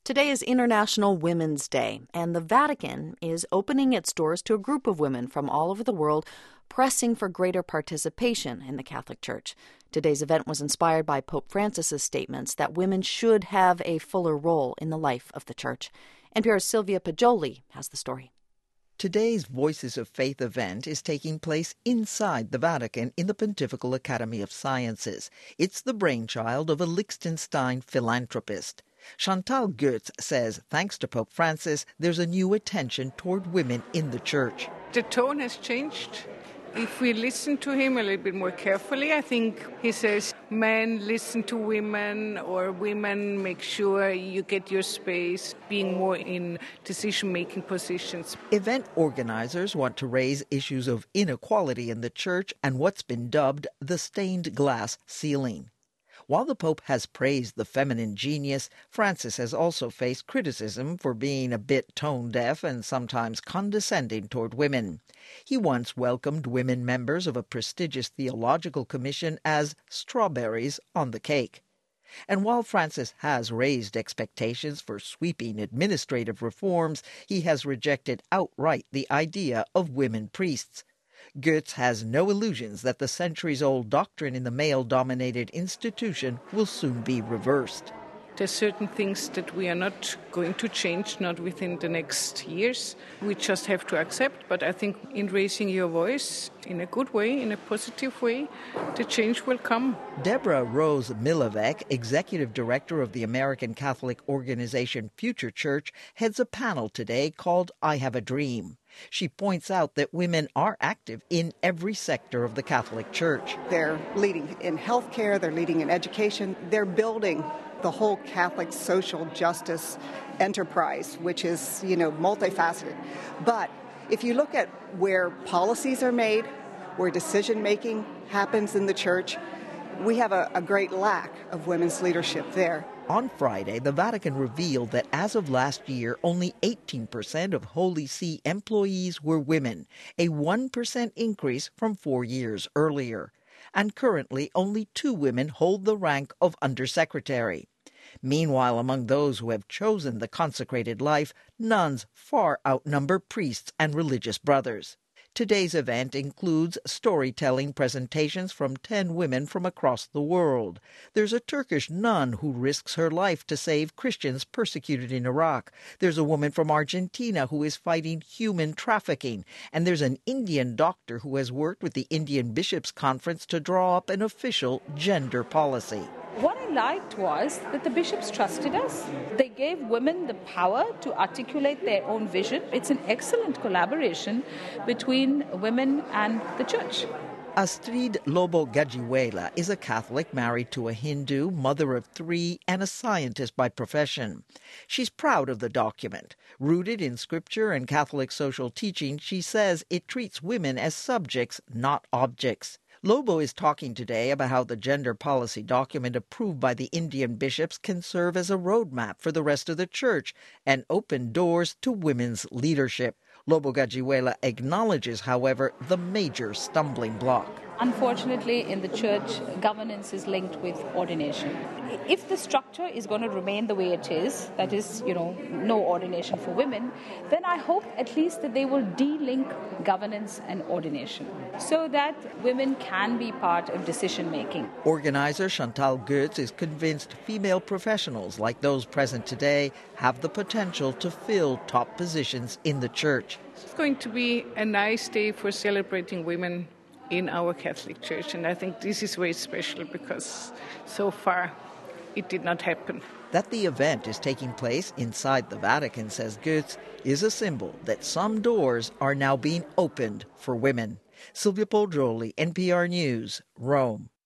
Today is International Women's Day, and the Vatican is opening its doors to a group of women from all over the world pressing for greater participation in the Catholic Church. Today's event was inspired by Pope Francis's statements that women should have a fuller role in the life of the Church. NPR's Sylvia Poggioli has the story. Today's Voices of Faith event is taking place inside the Vatican in the Pontifical Academy of Sciences. It's the brainchild of a Liechtenstein philanthropist. Chantal Goetz says, thanks to Pope Francis, there's a new attention toward women in the Church. The tone has changed. If we listen to him a little bit more carefully, I think he says, men listen to women, or women make sure you get your space, being more in decision-making positions. Event organizers want to raise issues of inequality in the Church and what's been dubbed the stained glass ceiling. While the Pope has praised the feminine genius, Francis has also faced criticism for being a bit tone-deaf and sometimes condescending toward women. He once welcomed women members of a prestigious theological commission as strawberries on the cake. And while Francis has raised expectations for sweeping administrative reforms, he has rejected outright the idea of women priests. Goetz has no illusions that the centuries-old doctrine in the male-dominated institution will soon be reversed. There's certain things that we are not going to change, not within the next years. We just have to accept. But I think in raising your voice in a good way, in a positive way, the change will come. Deborah Rose Milavec, executive director of the American Catholic organization Future Church, heads a panel today called I Have a Dream. She points out that women are active in every sector of the Catholic Church. They're leading in healthcare, they're leading in education, they're building the whole Catholic social justice enterprise, which is, multifaceted. But if you look at where policies are made, where decision-making happens in the Church, we have a great lack of women's leadership there. On Friday, the Vatican revealed that as of last year, only 18% of Holy See employees were women, a 1% increase from 4 years earlier. And currently, only 2 women hold the rank of undersecretary. Meanwhile, among those who have chosen the consecrated life, nuns far outnumber priests and religious brothers. Today's event includes storytelling presentations from 10 women from across the world. There's a Turkish nun who risks her life to save Christians persecuted in Iraq. There's a woman from Argentina who is fighting human trafficking. And there's an Indian doctor who has worked with the Indian Bishops' Conference to draw up an official gender policy. What I liked was that the bishops trusted us. They gave women the power to articulate their own vision. It's an excellent collaboration between women and the Church. Astrid Lobo Gajiwala is a Catholic married to a Hindu, mother of 3, and a scientist by profession. She's proud of the document. Rooted in Scripture and Catholic social teaching, she says it treats women as subjects, not objects. Lobo is talking today about how the gender policy document approved by the Indian bishops can serve as a roadmap for the rest of the Church and open doors to women's leadership. Lobo Gajiwala acknowledges, however, the major stumbling block. Unfortunately, in the Church, governance is linked with ordination. If the structure is going to remain the way it is, that is, no ordination for women, then I hope at least that they will de-link governance and ordination so that women can be part of decision-making. Organizer Chantal Goetz is convinced female professionals like those present today have the potential to fill top positions in the Church. It's going to be a nice day for celebrating women in our Catholic Church, and I think this is very special because so far it did not happen. That the event is taking place inside the Vatican, says Goetz, is a symbol that some doors are now being opened for women. Sylvia Poggioli, NPR News, Rome.